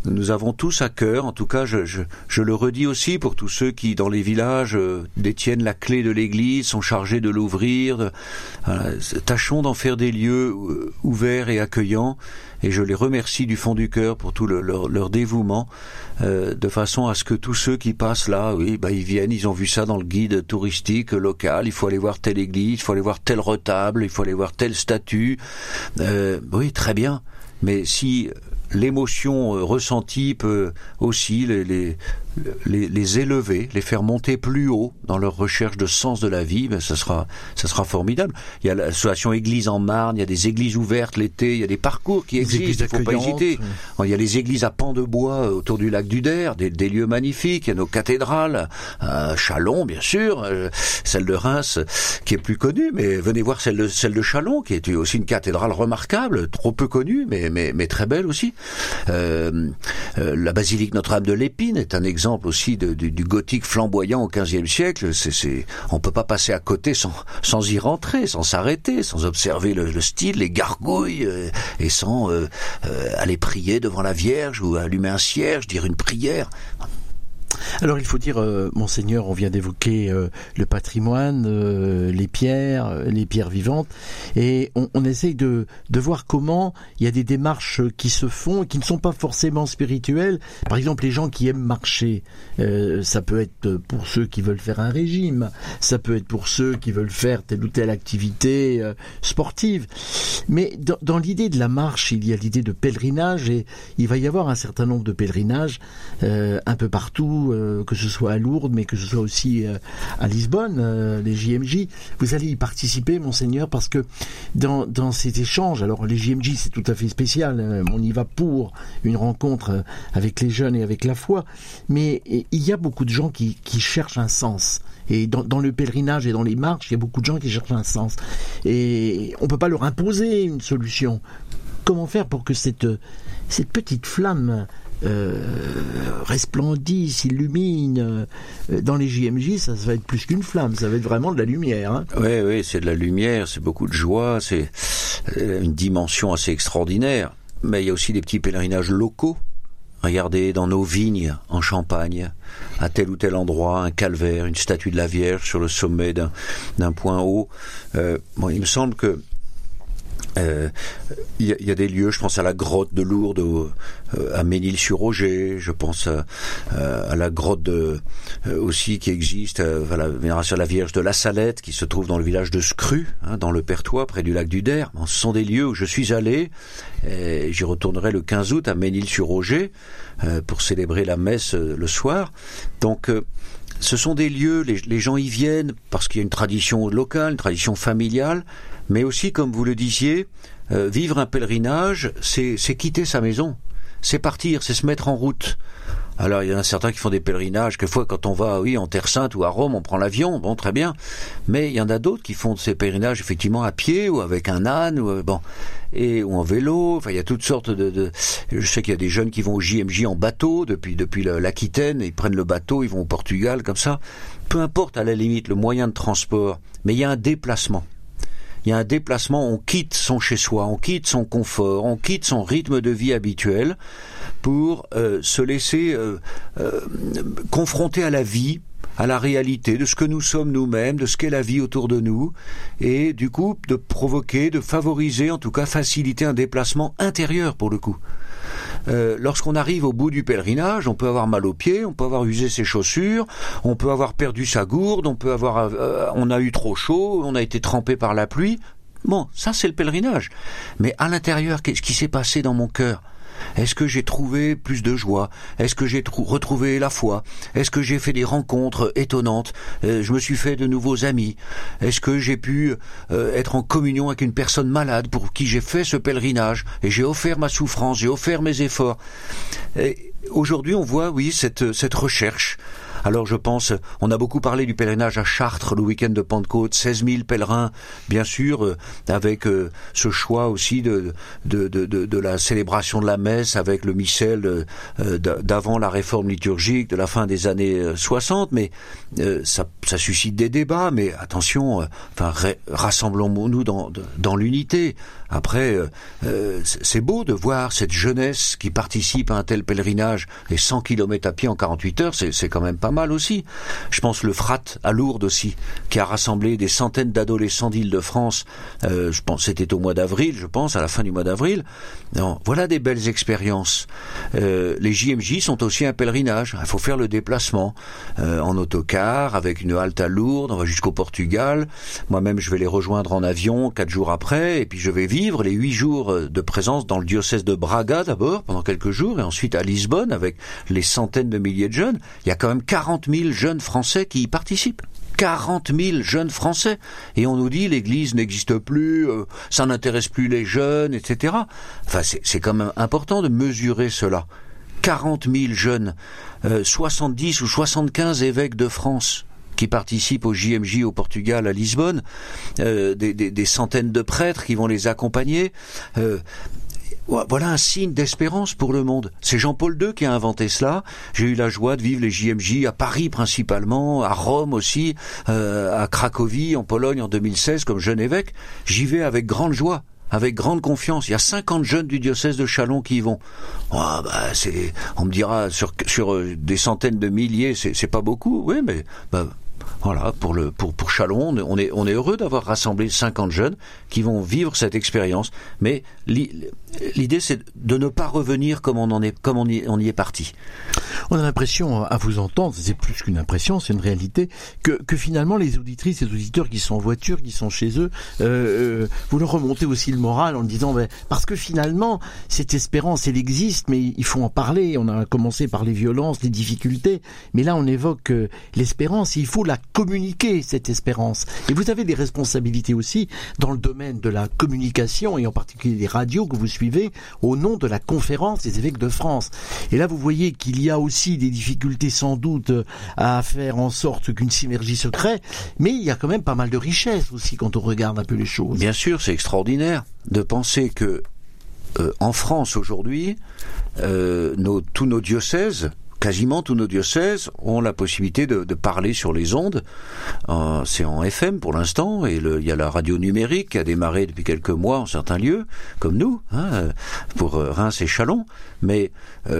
B: nous avons tous à cœur, en tout cas je le redis aussi pour tous ceux qui dans les villages détiennent la clé de l'église, sont chargés de l'ouvrir, tâchons d'en faire des lieux ouverts et accueillants, et je les remercie du fond du cœur pour tout leur dévouement, de façon à ce que tous ceux qui passent là, ils viennent, ils ont vu ça dans le guide touristique local, il faut aller voir telle église, il faut aller voir tel retable, il faut aller voir telle statue, oui, très bien, mais si l'émotion ressentie peut aussi les élever, les faire monter plus haut dans leur recherche de sens de la vie, ça sera formidable. Il y a l'association Église en Marne, il y a des églises ouvertes l'été, il y a des parcours qui existent, il ne faut pas hésiter. Il y a les églises à pans de bois autour du lac du Der, des lieux magnifiques, il y a nos cathédrales, à Châlons bien sûr, celle de Reims qui est plus connue, mais venez voir celle de Châlons qui est aussi une cathédrale remarquable, trop peu connue, mais très belle aussi. La basilique Notre-Dame de l'Épine est un exemple aussi du gothique flamboyant au XVe siècle. On peut pas passer à côté sans y rentrer, sans s'arrêter, sans observer le style, les gargouilles, et sans aller prier devant la Vierge ou allumer un cierge, dire une prière.
A: Alors il faut dire, Monseigneur, on vient d'évoquer le patrimoine, les pierres vivantes, et on essaye de voir comment il y a des démarches qui se font et qui ne sont pas forcément spirituelles. Par exemple, les gens qui aiment marcher, ça peut être pour ceux qui veulent faire un régime, ça peut être pour ceux qui veulent faire telle ou telle activité sportive. Mais dans l'idée de la marche, il y a l'idée de pèlerinage, et il va y avoir un certain nombre de pèlerinages un peu partout, que ce soit à Lourdes, mais que ce soit aussi à Lisbonne, les JMJ. Vous allez y participer, Monseigneur, parce que dans ces échanges, alors les JMJ c'est tout à fait spécial, on y va pour une rencontre avec les jeunes et avec la foi, mais il y a beaucoup de gens qui cherchent un sens. Et dans le pèlerinage et dans les marches, il y a beaucoup de gens qui cherchent un sens. Et on ne peut pas leur imposer une solution. Comment faire pour que cette petite flamme resplendit, s'illumine dans les JMJ, ça va être plus qu'une flamme, ça va être vraiment de la lumière. Hein.
B: Oui, c'est de la lumière, c'est beaucoup de joie, c'est une dimension assez extraordinaire. Mais il y a aussi des petits pèlerinages locaux. Regardez dans nos vignes en Champagne, à tel ou tel endroit, un calvaire, une statue de la Vierge sur le sommet d'un point haut. Il me semble que il y a des lieux, je pense à la grotte de Lourdes, à Ménil-sur-Auger, je pense à la grotte aussi qui existe, à la vénération de la Vierge de la Salette, qui se trouve dans le village de Scru, dans le Perthois, près du lac du Der. Ce sont des lieux où je suis allé, et j'y retournerai le 15 août à Ménil-sur-Auger pour célébrer la messe le soir. Donc ce sont des lieux, les gens y viennent parce qu'il y a une tradition locale, une tradition familiale, mais aussi, comme vous le disiez, vivre un pèlerinage, c'est quitter sa maison, c'est partir, c'est se mettre en route. Alors, il y en a certains qui font des pèlerinages, quelquefois quand on va, en Terre Sainte ou à Rome, on prend l'avion, bon, très bien. Mais il y en a d'autres qui font ces pèlerinages, effectivement, à pied ou avec un âne, ou en vélo. Enfin, il y a toutes sortes je sais qu'il y a des jeunes qui vont au JMJ en bateau, depuis l'Aquitaine, ils prennent le bateau, ils vont au Portugal, comme ça. Peu importe, à la limite, le moyen de transport, mais il y a un déplacement. Il y a un déplacement, on quitte son chez-soi, on quitte son confort, on quitte son rythme de vie habituel pour se laisser confronter à la vie, à la réalité de ce que nous sommes nous-mêmes, de ce qu'est la vie autour de nous, et du coup de provoquer, de favoriser, en tout cas faciliter un déplacement intérieur pour le coup. Lorsqu'on arrive au bout du pèlerinage, on peut avoir mal aux pieds, on peut avoir usé ses chaussures, on peut avoir perdu sa gourde, on a eu trop chaud, on a été trempé par la pluie. Bon, ça c'est le pèlerinage. Mais à l'intérieur, qu'est-ce qui s'est passé dans mon cœur ? Est-ce que j'ai trouvé plus de joie ? Est-ce que j'ai retrouvé la foi ? Est-ce que j'ai fait des rencontres étonnantes ? Je me suis fait de nouveaux amis ? Est-ce que j'ai pu être en communion avec une personne malade pour qui j'ai fait ce pèlerinage ? Et j'ai offert ma souffrance, j'ai offert mes efforts. Et aujourd'hui, on voit, cette recherche Alors je pense, on a beaucoup parlé du pèlerinage à Chartres le week-end de Pentecôte, 16 000 pèlerins, bien sûr, avec ce choix aussi de la célébration de la messe avec le missel d'avant la réforme liturgique de la fin des années 60, mais ça suscite des débats, mais attention, rassemblons-nous dans l'unité. Après, c'est beau de voir cette jeunesse qui participe à un tel pèlerinage, et 100 km à pied en 48 heures, c'est quand même pas mal aussi. Je pense le Frat à Lourdes aussi, qui a rassemblé des centaines d'adolescents d'Île-de-France, je pense c'était au mois d'avril, à la fin du mois d'avril. Non, voilà des belles expériences. Les JMJ sont aussi un pèlerinage. Il faut faire le déplacement en autocar, avec une halte à Lourdes, on va jusqu'au Portugal. Moi-même, je vais les rejoindre en avion 4 jours après, et puis je vais vivre les 8 jours de présence dans le diocèse de Braga d'abord, pendant quelques jours, et ensuite à Lisbonne, avec les centaines de milliers de jeunes. Il y a quand même 40 000 jeunes Français qui y participent. 40 000 jeunes Français. Et on nous dit l'Église n'existe plus, ça n'intéresse plus les jeunes, etc. Enfin, c'est quand même important de mesurer cela. 40 000 jeunes, 70 ou 75 évêques de France qui participent au JMJ au Portugal, à Lisbonne, des centaines de prêtres qui vont les accompagner. Voilà un signe d'espérance pour le monde. C'est Jean-Paul II qui a inventé cela. J'ai eu la joie de vivre les JMJ à Paris principalement, à Rome aussi, à Cracovie en Pologne en 2016 comme jeune évêque. J'y vais avec grande joie, avec grande confiance. Il y a 50 jeunes du diocèse de Châlons qui y vont. On me dira sur des centaines de milliers, c'est pas beaucoup. Oui, mais voilà, pour Châlons, on est heureux d'avoir rassemblé 50 jeunes qui vont vivre cette expérience. Mais l'idée, c'est de ne pas revenir comme on y est parti.
A: On a l'impression, à vous entendre, c'est plus qu'une impression, c'est une réalité, que finalement les auditrices et les auditeurs qui sont en voiture, qui sont chez eux, vous leur remontez aussi le moral en disant, parce que finalement, cette espérance, elle existe, mais il faut en parler. On a commencé par les violences, les difficultés, mais là on évoque l'espérance, et il faut la communiquer, cette espérance. Et vous avez des responsabilités aussi dans le domaine de la communication, et en particulier des radios que vous suivez au nom de la conférence des évêques de France. Et là, vous voyez qu'il y a aussi des difficultés sans doute à faire en sorte qu'une synergie se crée, mais il y a quand même pas mal de richesses aussi quand on regarde un peu les choses.
B: Bien sûr, c'est extraordinaire de penser que en France aujourd'hui, tous nos diocèses, quasiment tous nos diocèses ont la possibilité de parler sur les ondes. C'est en FM pour l'instant, et il y a la radio numérique qui a démarré depuis quelques mois en certains lieux, comme nous, pour Reims et Châlons. Mais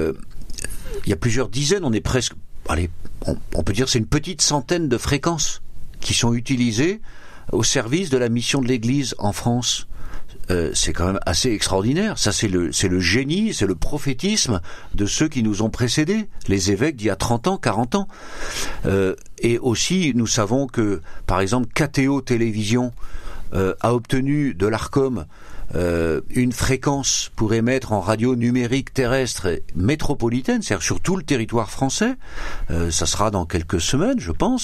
B: il y a plusieurs dizaines, on est presque... on peut dire c'est une petite centaine de fréquences qui sont utilisées au service de la mission de l'Église en France. C'est quand même assez extraordinaire. Ça, c'est le génie, c'est le prophétisme de ceux qui nous ont précédés, les évêques d'il y a 30 ans, 40 ans. Et aussi, nous savons que, par exemple, KTO Télévision a obtenu de l'Arcom une fréquence pour émettre en radio numérique terrestre métropolitaine, c'est-à-dire sur tout le territoire français. Ça sera dans quelques semaines, je pense.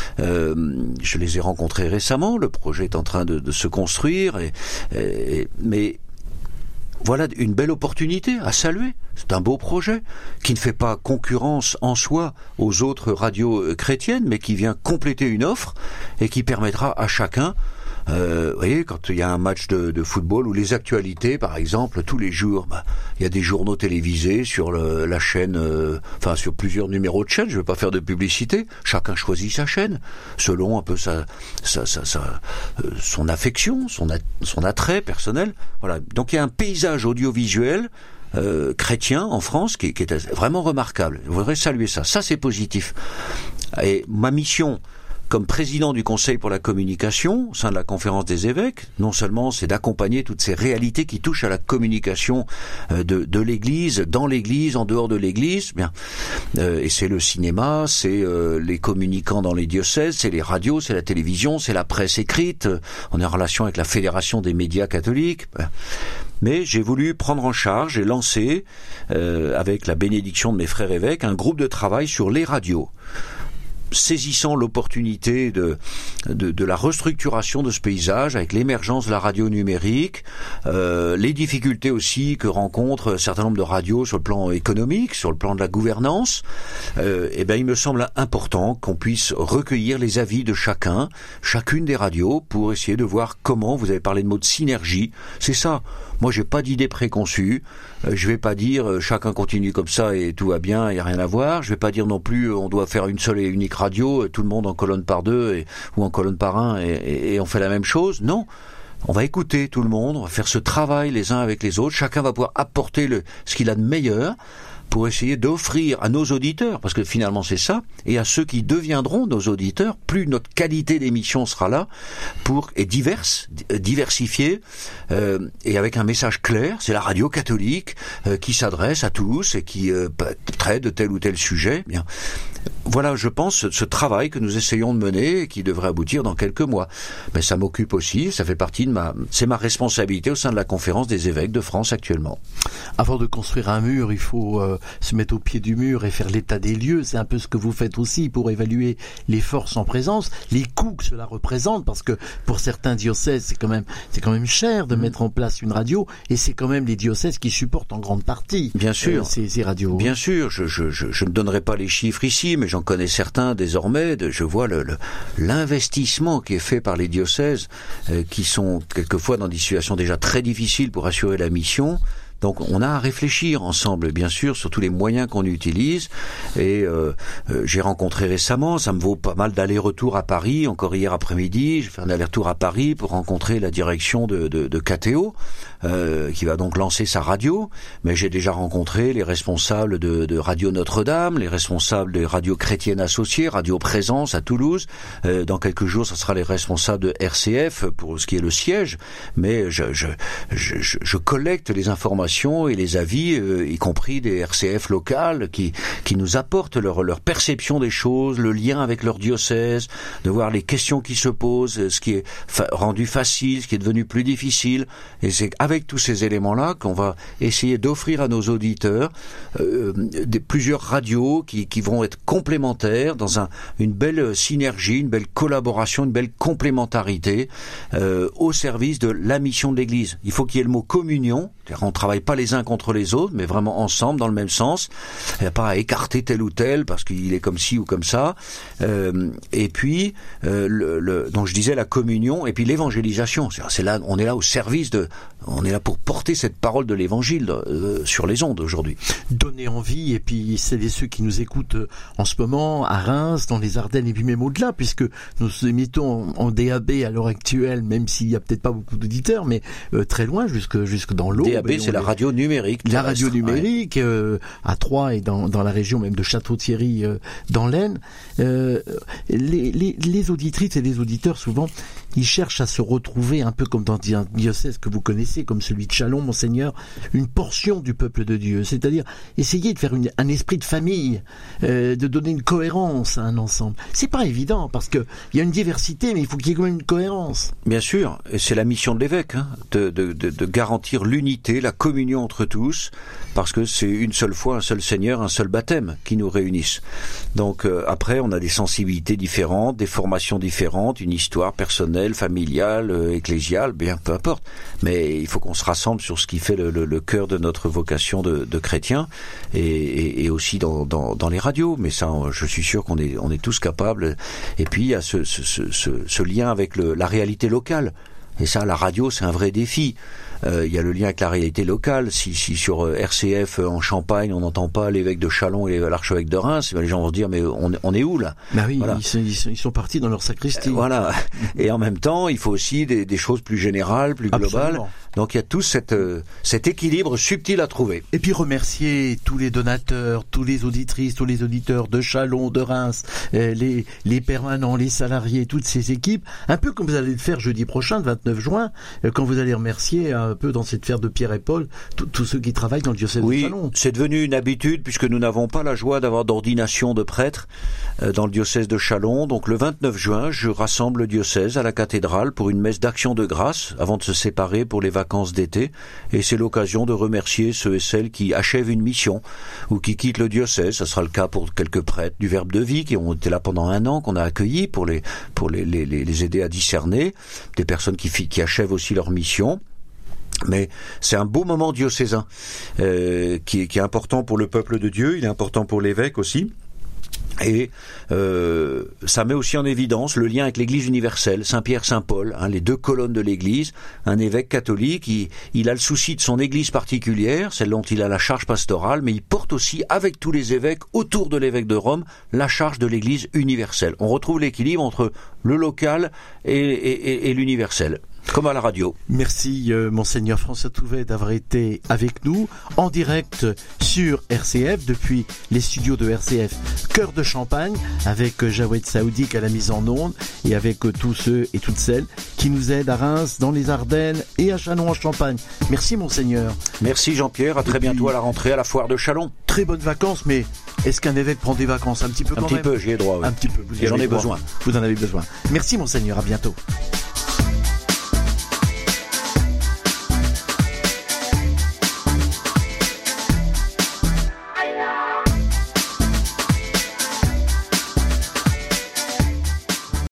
B: Je les ai rencontrés récemment. Le projet est en train de se construire. Mais voilà une belle opportunité à saluer. C'est un beau projet qui ne fait pas concurrence en soi aux autres radios chrétiennes, mais qui vient compléter une offre et qui permettra à chacun... vous voyez, quand il y a un match de football ou les actualités, par exemple, tous les jours, il y a des journaux télévisés sur la chaîne, sur plusieurs numéros de chaîne. Je ne vais pas faire de publicité. Chacun choisit sa chaîne selon un peu son affection, son attrait personnel. Voilà. Donc il y a un paysage audiovisuel chrétien en France qui est vraiment remarquable. Je voudrais saluer ça. Ça, c'est positif. Et ma mission, comme président du Conseil pour la communication au sein de la Conférence des évêques, non seulement c'est d'accompagner toutes ces réalités qui touchent à la communication de l'Église, dans l'Église, en dehors de l'Église, et c'est le cinéma, c'est les communicants dans les diocèses, c'est les radios, c'est la télévision, c'est la presse écrite, on est en relation avec la Fédération des médias catholiques. Mais j'ai voulu prendre en charge et lancer, avec la bénédiction de mes frères évêques, un groupe de travail sur les radios. saisissant l'opportunité de la restructuration de ce paysage avec l'émergence de la radio numérique, les difficultés aussi que rencontrent un certain nombre de radios sur le plan économique, sur le plan de la gouvernance, il me semble important qu'on puisse recueillir les avis de chacune des radios pour essayer de voir comment, vous avez parlé de mot de synergie, c'est ça. Moi, j'ai pas d'idée préconçue. Je vais pas dire chacun continue comme ça et tout va bien, il y a rien à voir. Je vais pas dire non plus on doit faire une seule et unique radio, tout le monde en colonne par deux ou en colonne par un et on fait la même chose. Non. On va écouter tout le monde, on va faire ce travail les uns avec les autres. Chacun va pouvoir apporter ce qu'il a de meilleur pour essayer d'offrir à nos auditeurs, parce que finalement c'est ça, et à ceux qui deviendront nos auditeurs, plus notre qualité d'émission sera là, diversifiée, et avec un message clair. C'est la radio catholique qui s'adresse à tous et qui traite de tel ou tel sujet. Bien. Voilà, je pense, ce travail que nous essayons de mener et qui devrait aboutir dans quelques mois. Mais ça m'occupe aussi, ça fait partie c'est ma responsabilité au sein de la conférence des évêques de France actuellement.
A: Avant de construire un mur, il faut se mettre au pied du mur et faire l'état des lieux. C'est un peu ce que vous faites aussi pour évaluer les forces en présence, les coûts que cela représente, parce que pour certains diocèses, c'est quand même cher de mettre en place une radio, et c'est quand même les diocèses qui supportent en grande partie
B: bien sûr
A: ces radios.
B: Bien sûr, je ne donnerai pas les chiffres ici, mais j'en connais certains désormais. Je vois l'investissement qui est fait par les diocèses qui sont quelquefois dans des situations déjà très difficiles pour assurer la mission. Donc on a à réfléchir ensemble, bien sûr, sur tous les moyens qu'on utilise. Et j'ai rencontré récemment, ça me vaut pas mal d'aller-retour à Paris. Encore hier après-midi, j'ai fait un aller-retour à Paris pour rencontrer la direction de KTO, qui va donc lancer sa radio. Mais j'ai déjà rencontré les responsables de Radio Notre-Dame, les responsables des radios chrétiennes associées, Radio Présence à Toulouse. Dans quelques jours, ça sera les responsables de RCF pour ce qui est le siège. Mais je collecte les informations et les avis, y compris des RCF locales, qui nous apportent leur perception des choses, le lien avec leur diocèse, de voir les questions qui se posent, ce qui est rendu facile, ce qui est devenu plus difficile. Et c'est avec tous ces éléments-là qu'on va essayer d'offrir à nos auditeurs plusieurs radios qui vont être complémentaires dans une belle synergie, une belle collaboration, une belle complémentarité au service de la mission de l'Église. Il faut qu'il y ait le mot communion. On travaille pas les uns contre les autres, mais vraiment ensemble, dans le même sens. Il n'y a pas à écarter tel ou tel parce qu'il est comme ci ou comme ça. Et puis, donc je disais la communion et puis l'évangélisation. C'est là, on est là au service on est là pour porter cette parole de l'évangile sur les ondes aujourd'hui.
A: Donner envie, et puis ceux qui nous écoutent en ce moment à Reims, dans les Ardennes et puis même au-delà, puisque nous émettons en DAB à l'heure actuelle, même s'il y a peut-être pas beaucoup d'auditeurs, mais très loin, jusque dans l'eau.
B: DAB, c'est la radio numérique terrestre.
A: La radio numérique, à Troyes et dans la région même de Château-Thierry dans l'Aisne. Les auditrices et les auditeurs, souvent, ils cherchent à se retrouver un peu comme dans un diocèse que vous connaissez, comme celui de Châlons, Monseigneur, une portion du peuple de Dieu. C'est-à-dire essayer de faire un esprit de famille, de donner une cohérence à un ensemble. C'est pas évident, parce que il y a une diversité, mais il faut qu'il y ait quand même une cohérence.
B: Bien sûr, et c'est la mission de l'évêque, de garantir l'unité, la communion entre tous, parce que c'est une seule foi, un seul Seigneur, un seul baptême qui nous réunissent. Donc après, on a des sensibilités différentes, des formations différentes, une histoire personnelle, familiale, ecclésiale, bien peu importe. Mais il faut qu'on se rassemble sur ce qui fait le cœur de notre vocation de chrétien, et aussi dans les radios. Mais ça, je suis sûr qu'on est tous capables. Et puis il y a ce lien avec la réalité locale. Et ça, la radio, c'est un vrai défi. Il y a le lien avec la réalité locale. Si sur RCF en Champagne, on n'entend pas l'évêque de Châlons et l'archevêque de Reims, les gens vont se dire mais on est où là?
A: Bah oui,
B: voilà.
A: Ils sont partis dans leur sacristie.
B: Voilà. Et en même temps, il faut aussi des choses plus générales, plus globales.
A: Absolument.
B: Donc il y a tout cet équilibre subtil à trouver.
A: Et puis remercier tous les donateurs, tous les auditrices, tous les auditeurs de Châlons, de Reims, les permanents, les salariés, toutes ces équipes, un peu comme vous allez le faire jeudi prochain, le 29 juin, quand vous allez remercier un peu dans cette fête de Pierre et Paul tous ceux qui travaillent dans le diocèse de Châlons.
B: Oui, c'est devenu une habitude puisque nous n'avons pas la joie d'avoir d'ordination de prêtres dans le diocèse de Châlons. Donc le 29 juin, je rassemble le diocèse à la cathédrale pour une messe d'action de grâce avant de se séparer pour les vacances d'été. Et c'est l'occasion de remercier ceux et celles qui achèvent une mission ou qui quittent le diocèse. Ça sera le cas pour quelques prêtres du Verbe de Vie qui ont été là pendant 1 an, qu'on a accueillis pour les aider à discerner, des personnes qui achèvent aussi leur mission. Mais c'est un beau moment diocésain qui est important pour le peuple de Dieu, il est important pour l'évêque aussi. Et ça met aussi en évidence le lien avec l'Église universelle, Saint-Pierre, Saint-Paul, les 2 colonnes de l'Église. Un évêque catholique, il a le souci de son Église particulière, celle dont il a la charge pastorale, mais il porte aussi, avec tous les évêques, autour de l'évêque de Rome, la charge de l'Église universelle. On retrouve l'équilibre entre le local et l'universel. Comme à la radio.
A: Merci Monseigneur François Touvet d'avoir été avec nous en direct sur RCF depuis les studios de RCF Cœur de Champagne avec Jawed Saoudik à la mise en onde et avec tous ceux et toutes celles qui nous aident à Reims, dans les Ardennes et à Châlons en Champagne. Merci Monseigneur.
B: Merci Jean-Pierre, à très bientôt à la rentrée à la foire de Châlons.
A: Très bonnes vacances, mais est-ce qu'un évêque prend des vacances un petit peu quand même ?
B: Un petit peu, j'y ai droit. Oui.
A: Un petit peu,
B: et j'en ai besoin.
A: Vous en avez besoin. Merci Monseigneur, à bientôt.